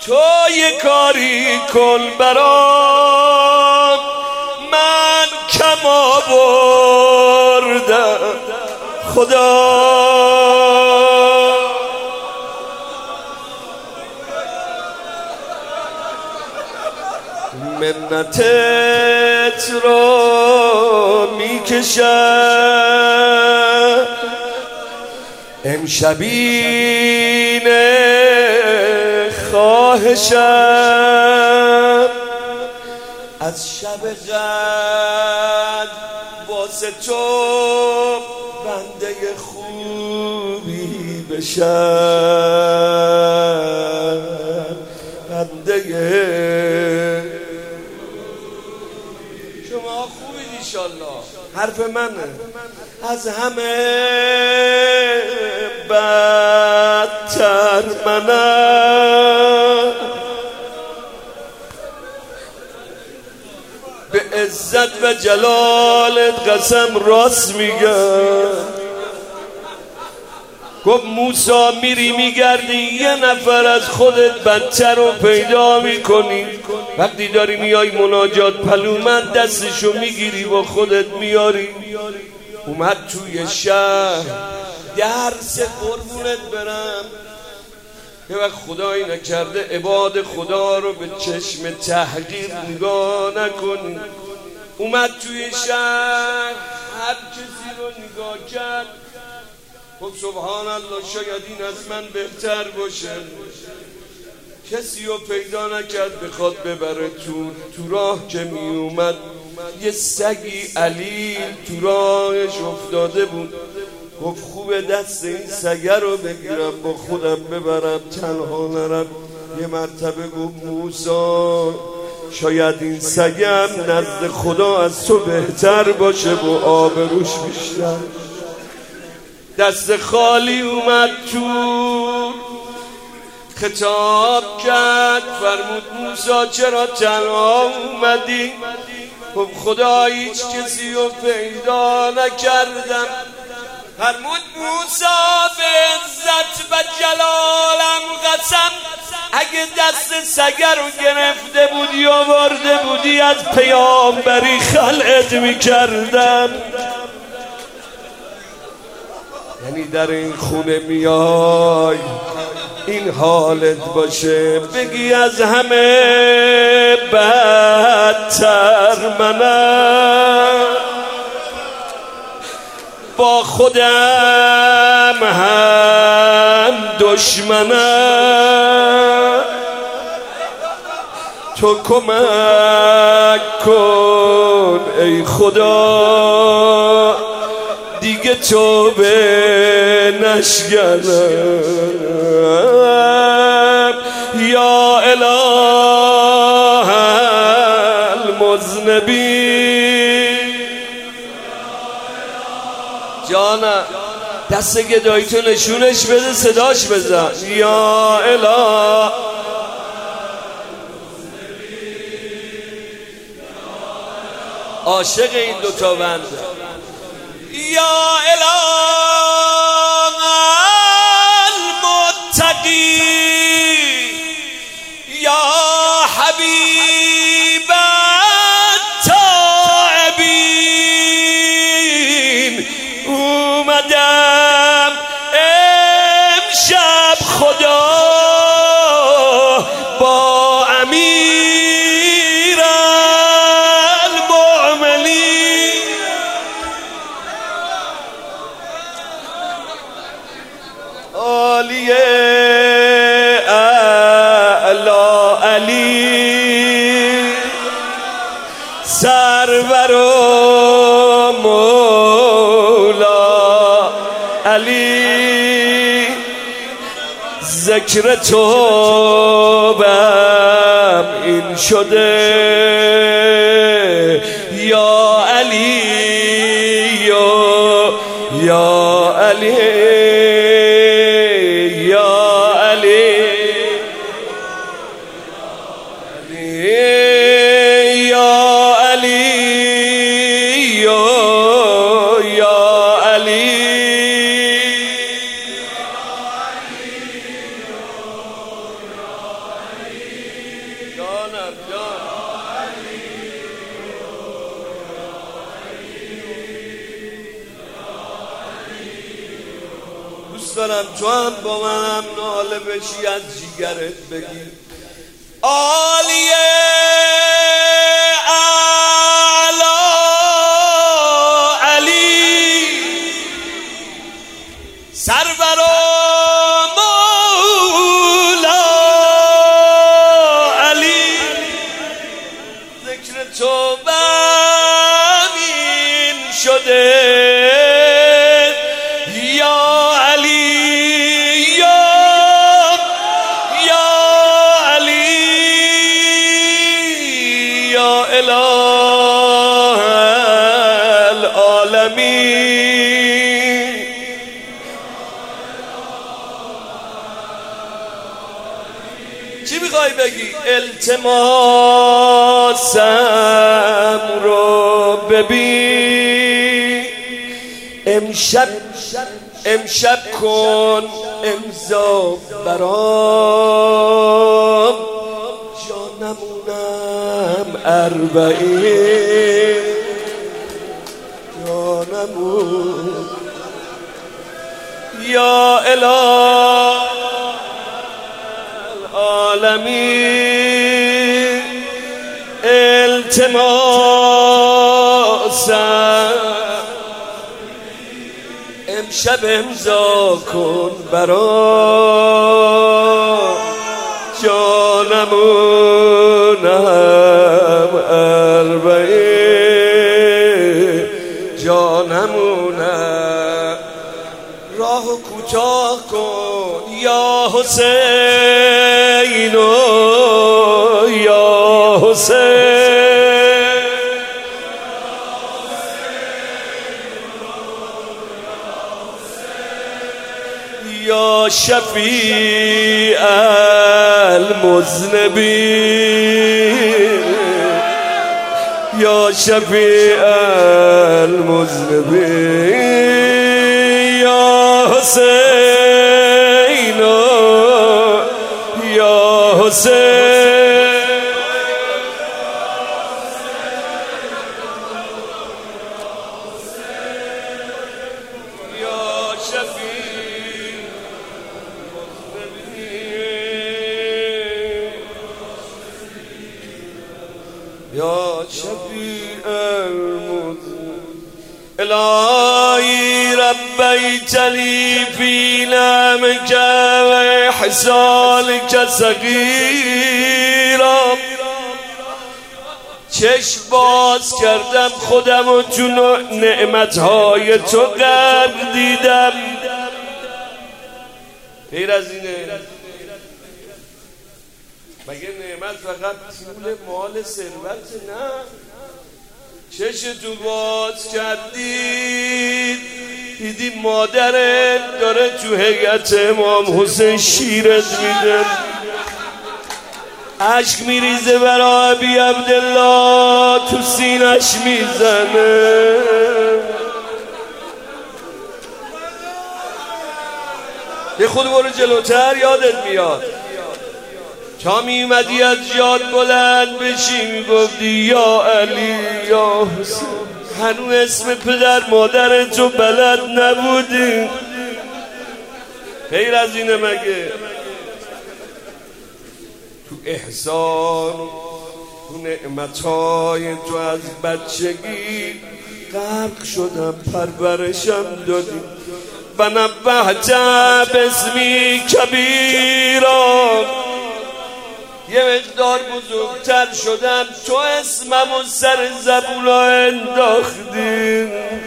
تو یه کاری کن برام، من کم آوردم خدا. منتت رو میکشم امشبین خواهشم، از شب قدر واسه تو بنده خوبی بشم، بنده شما خوبید انشالله. حرف منه. از همه بدتر منم، به عزت و جلالت قسم راست میگم. گفت موسی میری میگردی یه نفر از خودت بدتر رو پیدا میکنی، وقتی داری میای مناجات پلومت دستشو میگیری با خودت میاری. اومد توی شهر درس قربونت برم، یه وقت خدایی نکرده عباد خدا رو به چشم تحقیر نگاه نکنی. اومد توی شهر هر کسی رو نگاه کرد، خب سبحان الله شاید این از من بهتر باشه. کسی رو پیدا نکرد بخواد ببره تو راه که می اومد یه سگی علی تو راهش افتاده بود. گفت خوبه دست این سگه رو بگیرم با خودم ببرم تنها نرم. یه مرتبه گفت موسی شاید این سگه هم نزد خدا از تو بهتر باشه و آبروش بیشتر. دست خالی اومد تو خطاب کرد، فرمود موسی چرا تنها اومدی؟ خب خدا هیچ کسی رو پیدا نکردم. فرمود موسی به عزت و جلالم قسم، اگه دست سگه رو گرفته بودی و آورده بودی از پیامبری خلعت میکردم. یعنی در این خونه میای این حالت باشه بگی از همه بدتر منم، با خودم هم دشمنم. تو کمک کن ای خدا دیگه تو به نشگنم. یا اله المذنبین. جانم دست گداییتو نشونش بده صداش بزن. یا اله عاشق این دوتا بنده. یا اله المتقی یا حبیب التائبین. اومدم امشب خدا با امیر المؤمنین. عالیه اعلا علی سرور و مولا علی، ذکر تو بم این شده یا علی یا علی جانم جان. دوست دارم تو هم با منم ناله بشی از جیگرت بگی عالیه اعلا علی سرور و مولا علی ذکر تو بمین شده اله العالمین. چی میخوای بگی؟ التماسم رو ببین امشب کن امضا برام جانمونم اربعین جانمون یا اله العالمین التماسم امشب امضا کن برام جانمونم اربعین جانمونم راه کوتاه کن یا حسین یا حسین یا شفیع المذنبین یا شفیع المذنبین یا حسین یا حسین یا شفیع یا شفیع المذنبین الهی ربیت لی فی نعمک و احسانک صغیرا چشم باز کردم خودم و تو نعمتهای تو غرق دیدم. غیر از اینه مگه نعمت فقط پول مال ثروت؟ نه، چشتو باز کردید دیدی مادرت داره تو هیئت امام حسین شیرت میده، عشق میریزه برای ابی عبدالله تو سینش میزنه. یه خود برو جلوتر یادت میاد تا میومدی از جاد بلند بشی میگفتی یا علی یا حسین، هنوز اسم پدر مادر تو بلد نبودی. غیر از اینه مگه؟ تو احسان تو نعمتهای تو از بچگی غرق شدم، پرورشم دادی و نبهت باسمی کبیرا، یه مقدار بزرگتر شدم تو اسمم و سر زبونا انداختی.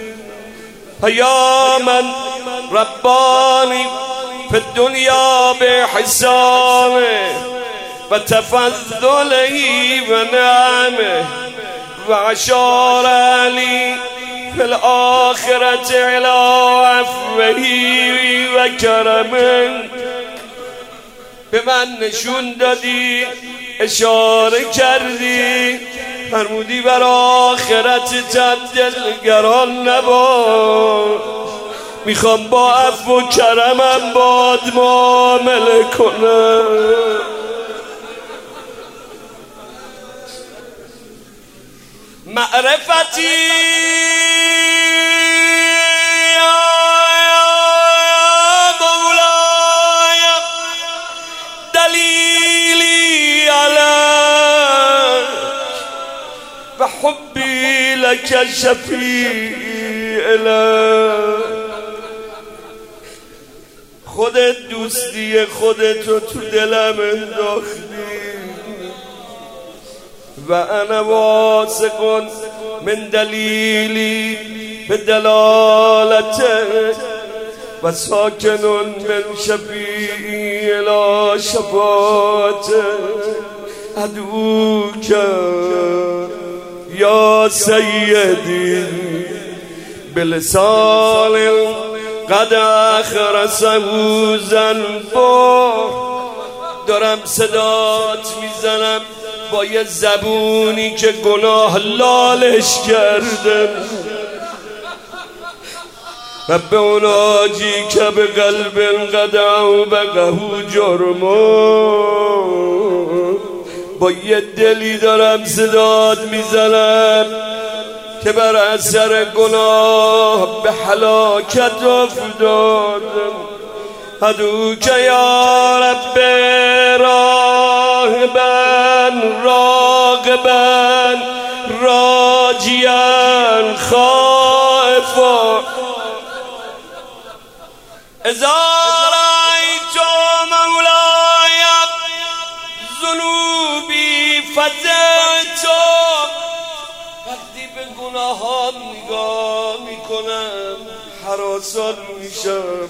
یا من ربانی فی الدنیا به حسانه و تفضلی و نعمه و عشار علی فی الآخرت علی عفوهی و کرمه. به من نشون دادی، اشاره کردی، فرمودی بر آخرتت دلگران نباش، میخوام با عفو و کرمم باد معامله کنم. معرفتی مولاي دلیلی علیک و حبی لک شفیع لک. خودت دوستی خودتو تو دلم انداختی و انا واثق من دلیلی به دلالتک و ساکن من شفیعی الی شفاعتک. ادعوک یا سیدی بلسان قد اخرسه ذنبا. دارم صدات میزنم با یه زبونی که گناه لالش کردم و به اوناجی که به قلب قدعو بقهو جرمو. با یه دلی دارم صدات میزنم که بر اثر گناه به هلاکت افتادم. ادعوک یا رب راغبا راغبا راجیا خائفا. اذا رأیت مولاي ذنوبی فزعت. وقتی به گناهان نگاه میکنم هراسان میشم.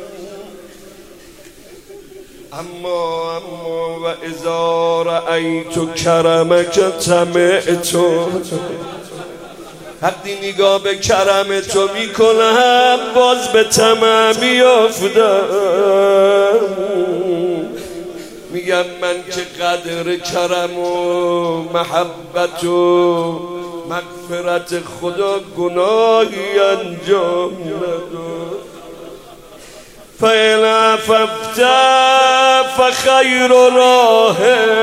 اما و اذا رأیت کرمک طمعت. وقتی نگاه به کرم تو میکنم باز به طمع میافتم. میگم من که قدر کرم و محبت و مغفرت خدا گناهی انجام نداد. فإن عففت فخیر راه.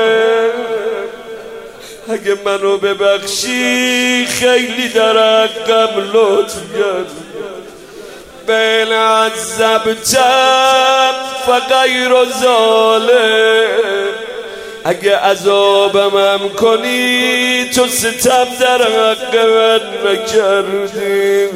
اگه منو ببخشی خیلی در حقم لطف کرد. بین عذبت فغیر ظالم. اگه عذابم کنی تو ستم در حق من نکردی.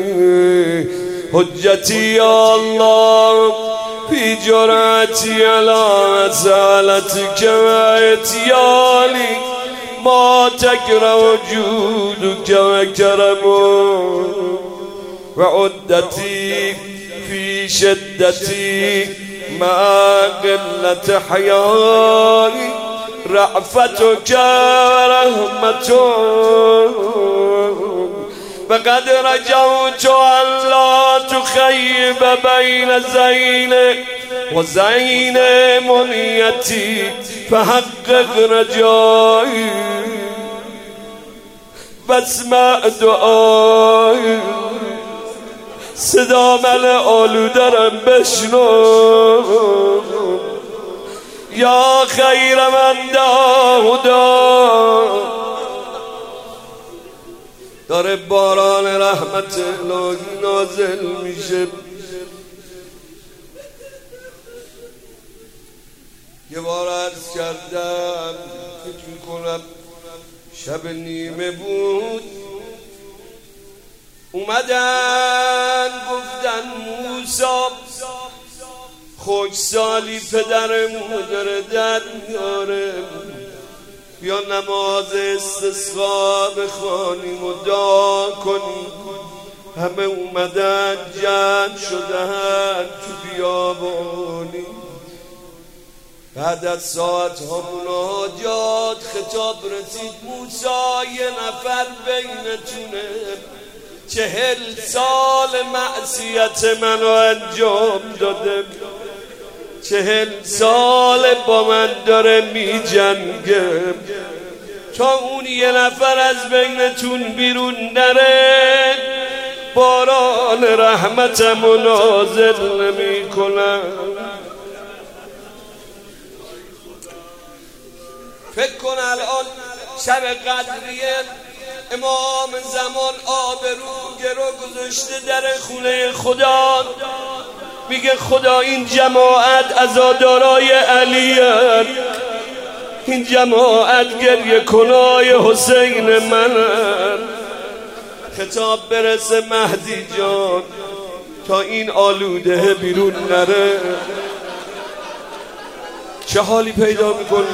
حجتی یا الله فی جرأتی علی مسألتک و اتیانی ما تکره جودک و کرمو و عدتی فی شدتی مع قلت حیایی رأفتک و رحمتک. وقد رجوت أن لا تخيب بين زين وزين منيتي فحقق رجائي واسمع دعائي. صدا من آلودرم بشنو یا خیر من داودا. داره باران رحمت الهی نازل میشه. یه بار عرض کردم فکر میکنم شب نیمه بود، اومدن گفتن موسی خوشسالی پدرمون داره در میاره، بیا نماز استسقا بخوانیم و دعا کنیم. همه اومدن جمع شدن تو بیابانی. بعد از ساعت ها مناجات خطاب رسید موسی یه نفر بینتونه 40 سال معصیت منو انجام داده، 40 سال با من داره می جنگه. تا اون یه نفر از بینتون بیرون نره باران رحمتم نازل نمی کنم. فکر کن الان شب قدریه امام زمان آبرو گرو گذاشته در خونه خدا، میگه خدا این جماعت عزادارای علی‌اند، این جماعت گریه کنای حسین منن. خطاب برسه مهدی جان تا این آلوده بیرون نره. چه حالی پیدا میکنی؟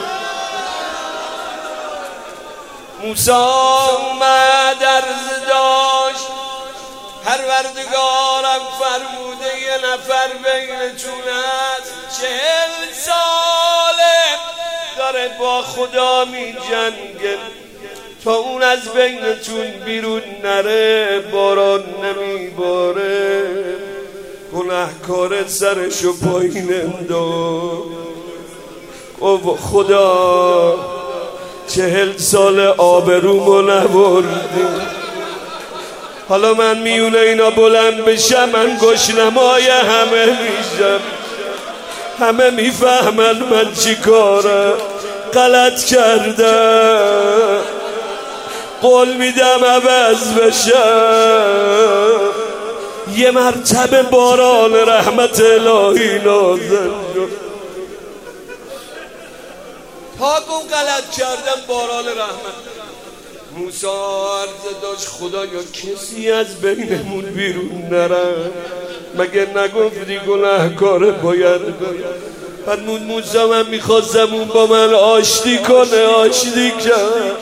موسی اومد عرض داشت، پروردگارم فرموده یه نفر بینتون هست 40 ساله داره با خدا می جنگه، تا اون از بینتون بیرون نره باران نمی باره، گناهکار سرشو پایین انداز. او خدا 40 سال آبرومو نبردی، حالا من میونه اینا بلند بشم من گشنمای همه میشم، همه میفهمن من چی کارم غلط کردم، قول میدم عوض بشم. یه مرتبه باران رحمت الهی نازل شد، تا گم غلط کردم باران رحمت. موسی عرض داشت خدایا کسی از بینمون بیرون نره، مگه نگفتی گناهکار باید فرمود موسی من میخواستم اون با من آشتی کنه، آشتی کرد.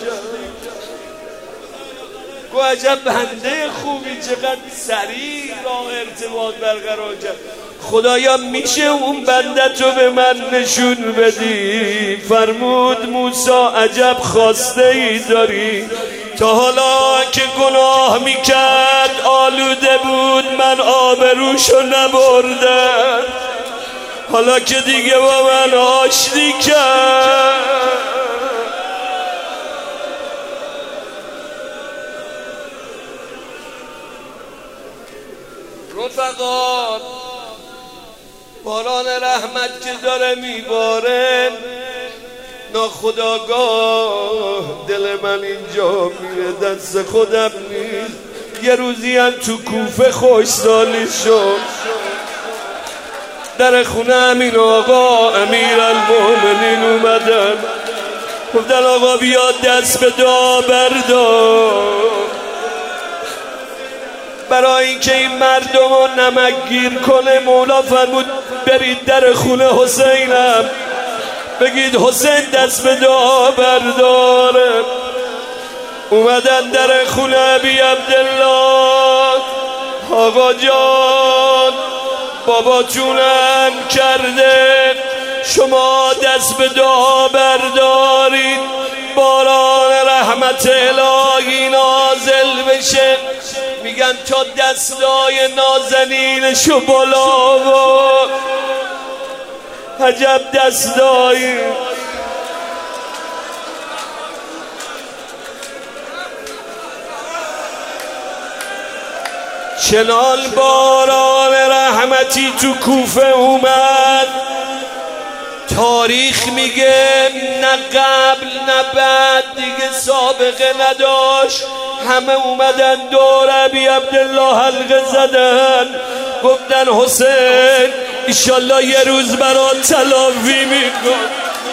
گو عجب بنده خوبی، چقدر سریع راه ارتباط برقرار کرد. خدایا میشه اون بنده تو به من نشون بدی؟ فرمود موسی عجب خواسته ای داری، تا حالا که گناه میکرد آلوده بود من آبروشو نبردم، حالا که دیگه با من آشتی کرد. رفقا باران رحمت که داره میباره، ناخودآگاه دل من اینجا میره دست خودم نیست. یه روزی هم تو کوفه خوشسالی شد، در خونه امین آقا امیر المؤمنین اومدن، گفتن آقا بیاد دست به دعا بردار، برای اینکه این مردم رو نمکگیر کنه. مولا فرمود برید در خونه حسینم بگید حسین دست به دعا برداره. اومدن در خونه ابی عبدالله، آقا جان بابا جونم کرده، شما دست به دعا بردارید باران رحمت الهی نازل بشه. میگن تا دستای نازنینشو بالا و عجب دستایی، چنان باران رحمتی تو کوفه اومد، تاریخ میگه نه قبل نه بعد دیگه سابقه نداشت. همه اومدن دور ابی عبدالله حلقه زدن، گفتن حسین ایشالله یه روز برات تلافی میکن.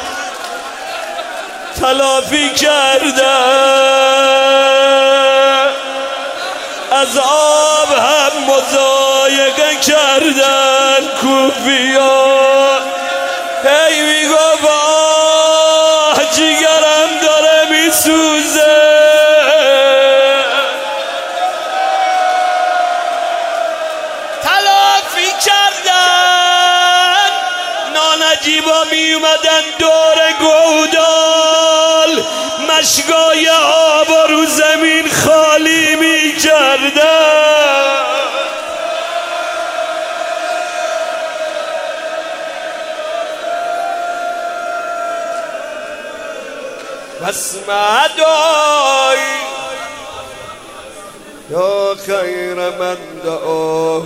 تلافی کردن، از آب هم مضایقه کردن کوفی‌ها. هی میگفت آه جیگرم داره میسوزه، تلافی کردن. نانجیبا می اومدن دور گودال، مشگای آب رو زمین خالی می کردن. بس مدعای یا خیر من دعاه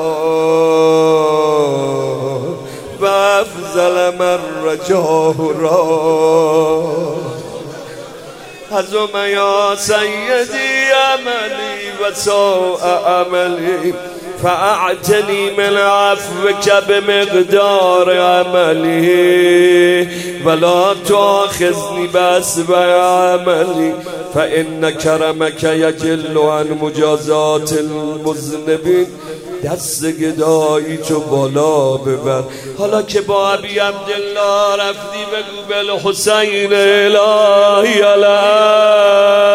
دار و افضل من رجاه را. حزم یا سیدی عملی و سوء عملی فاعتنی من عفوك بمقدار عملی ولا تؤاخذنی بأسوأ عملی فإن کرمك یجل عن مجازات المذنبین. دست گدایی تو بالا ببر. حالا که با ابی عبدالله رفتی بگو بالحسین الهی علیه